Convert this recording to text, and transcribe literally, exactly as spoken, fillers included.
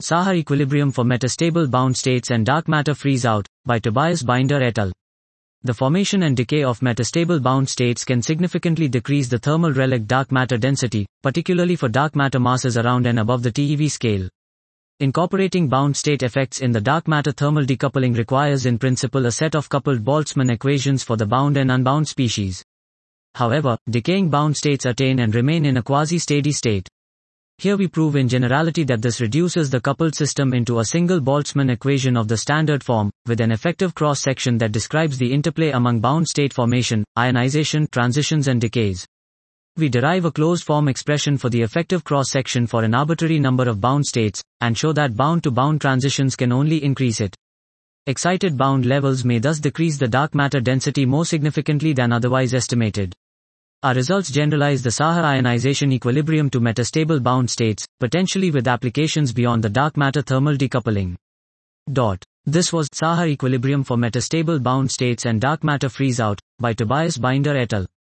Saha equilibrium for metastable bound states and dark matter freeze-out, by Tobias Binder et al. The formation and decay of metastable bound states can significantly decrease the thermal relic dark matter density, particularly for dark matter masses around and above the TeV scale. Incorporating bound state effects in the dark matter thermal decoupling requires in principle a set of coupled Boltzmann equations for the bound and unbound species. However, decaying bound states attain and remain in a quasi-steady state. Here we prove in generality that this reduces the coupled system into a single Boltzmann equation of the standard form, with an effective cross-section that describes the interplay among bound state formation, ionization, transitions and decays. We derive a closed-form expression for the effective cross-section for an arbitrary number of bound states, and show that bound-to-bound transitions can only increase it. Excited bound levels may thus decrease the dark matter density more significantly than otherwise estimated. Our results generalize the Saha ionization equilibrium to metastable bound states, potentially with applications beyond the dark matter thermal decoupling. Dot. This was Saha equilibrium for metastable bound states and dark matter freeze-out, by Tobias Binder et al.